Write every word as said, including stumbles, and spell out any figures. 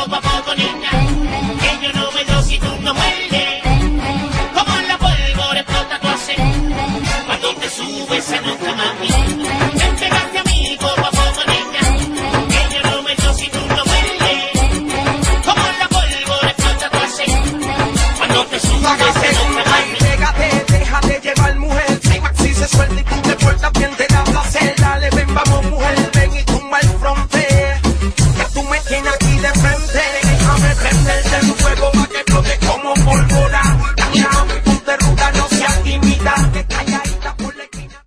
poco a poco, niña, que yo no me doy si tú no muerdes. Como la pólvora explota tu hace cuando te subes a nuestra mami. Ven, pegarte a mí poco a poco, niña, que yo no me doy si tú no muerdes. Como la pólvora explota tu hace cuando te subes a nuestra mami. Pégate, déjate llevar, mujer. Si Maxi se suelta y tú